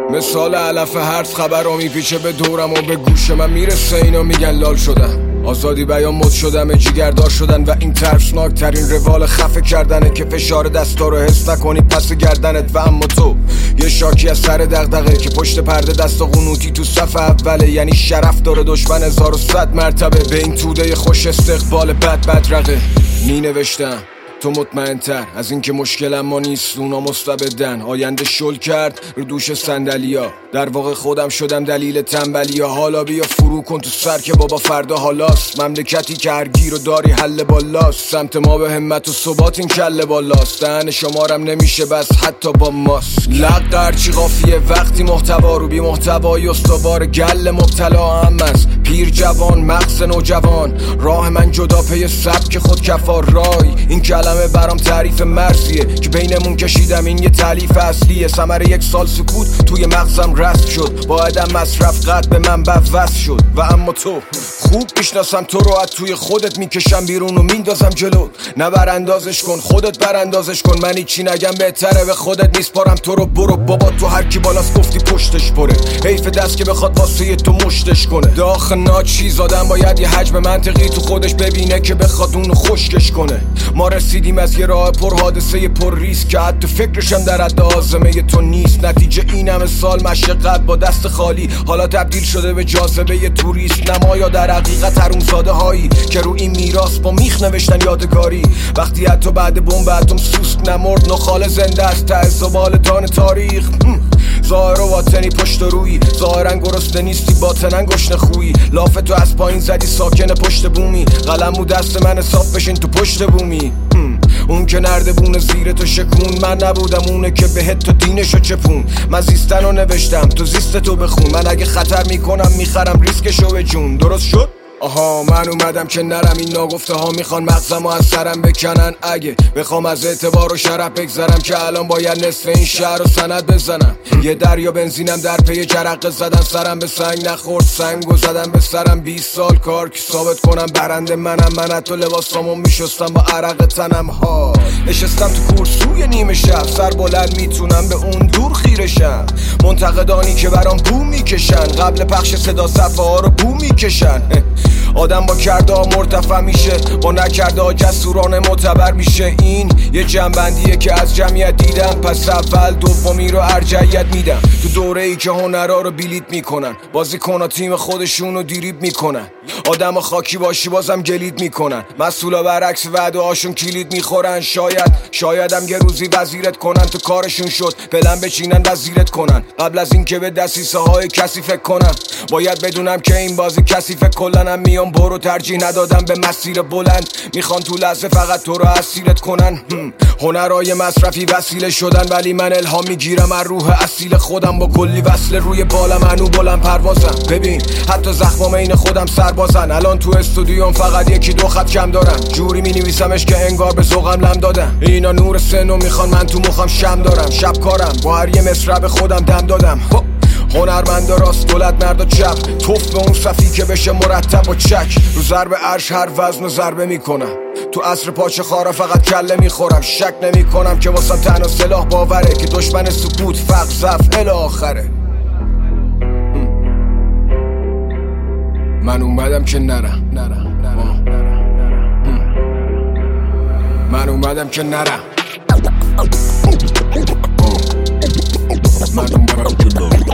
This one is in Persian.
مثال علف هرز خبرها میپیچه به دورم و به گوش من میرسه، اینا میگن لال شدم. آزادی بیان مد شدم، جیگردار شدن و این ترسناک ترین روال خفه کردنه که فشار دستا رو حس نکنی پس گردنت. و اما تو یه شاکی از سر دغدغه که پشت پرده دست و قنوتی تو صف اوله، یعنی شرف داره دشمن 1100 مرتبه. به این توده خوش استقبال بد رقه می نوشتم تو مطمئن تر از این که مشکلم ما نیست، اونا مستبدن. آینده شل کرد رو دوش صندلیا، در واقع خودم شدم دلیل تنبلیا. حالا بیا فرو کن تو سر که بابا فردا حالاست. مملکتی که هر گیر و داری حل بالاست، سمت ما به همت و ثبات این کله بالاست. دهن شمارم نمیشه بس حتی با ماست. لق هرچی قافیه وقتی محتوا رو بی محتوای استوار گل مبتلا هم است. پیر جوان مغز نوجوان، راه من جدا پی سبک خود کفار رای. این کلمه برام تعریف مرزیه که بینمون کشیدم، این یه تالیف اصلیه. ثمره 1 سال سکوت توی مغزم رسم شد، با عدم مصرف قد به من وصل شد. و اما تو خوب میشناسم تو رو، از توی خودت میکشم بیرون و میندازم جلو. نه براندازش کن خودت براندازش کن، من هیچی نگم بهتره به خودت میسپارم تو رو. برو بابا تو هر کی بالاست گفتی پشتش پره، حیف دست که بخواد واسه تو مشتش کنه. داخل ناچیز آدم باید یه حجم منطقی تو خودش ببینه که بخواد اونو خشکش کنه. ما رسیدیم از یه راه پر حادثه پر ریسک که حتی فکرشم در حد آزمه تو نیست. نتیجه این همه سال مشقت با دست خالی حالا تبدیل شده به جاذبه یه توریست. نمایا در حقیقت حرومزاده هایی که رو این میراث با میخ نوشتن یادگاری. وقتی حتی بعد بمب اتم سوسک نمرد، نخال زنده است ته زبالدان تاریخ. ظاهر و باطنی پشت روی، ظاهرا گرسنه نیستی باطنن گشنه خویی. لافتو از پایین زدی ساکن پشت بومی، قلمو دست من صاف بشین تو پشت بومی. اون که نردبون زیر تو شکون، من نبودم اونه که بهت تو دینشو چپون. من زیستن رو نوشتم تو زیست تو بخون، من اگه خطر میکنم میخرم ریسکشو به جون. درست شد؟ آها من اومدم که نرم، این ناگفته ها میخوان مغزمو از سرم بکنن. اگه بخوام از اعتبار و شرف بگذرم که الان باید نصف این شهر رو سند بزنم. یه دریا بنزینم در پی جرقه زدن، سرم به سنگ نخورد سنگو زدم به سرم. 20 سال کار که ثابت کنم برنده منم، من حتی لباسامو میشستم با عرق تنم. ها نشستم تو کورسوی نیمه شب، سر بلند میتونم به اون دور خیرشم. منتقدانی که برام بو میکشن، قبل پخش صدا صفحه ها رو بو میکشن. آدم با کرده ها مرتفع میشه، با نکرده ها جسورانه معتبر میشه. این یه جنبندیه که از جمعیت دیدم، پس اول دومی رو ارجحیت میدم. تو دوره ای که هنرها رو بیلیت میکنن، بازیکن ها تیم خودشون رو دیریب میکنن. آدم ها خاکی باشی بازم گلید میکنن، مسئولا برعکس وعده هاشون کلید میخورن. شایدم یه روزی وزیرت کنن، تو کارشون شد پلن بچینن وزیرت کنن. قبل از این که به دسیسه های کسی فکر کنم، باید بدونم که این بازی کسی فکر کلنم. میام برو ترجیح ندادم به مسیر بلند، میخوان تو لحظه فقط تو رو اسیرت کنن. هنرهای مصرفی وسیله شدن، ولی من الهام میگیرم از روح اصیل خودم. با کلی وصل روی بالم هنو بلند پروازم. ببین حتی زخمام این خودم سربازن. الان تو استودیوم فقط 1-2 خط کم دارم، جوری مینویسمش که انگار به ذوقم لم دادم. اینا نور سنو میخوان، من تو مخم شم دارم. شب کارم با هر یه مصرع خودم دم دادم. هنرمند راست دولت مرد و چپ، توف به اون صفی که بشه مرتب و چک. رو ضرب عرش هر وزن و ضربه میکنم، تو عصر پاچه خارا فقط کله میخورم. شک نمی کنم که واسم تنها سلاح باوره، که دشمن سکوت فقر ضعف الی آخره. من اومدم که نرم، من اومدم که نرم، من اومدم که نرم.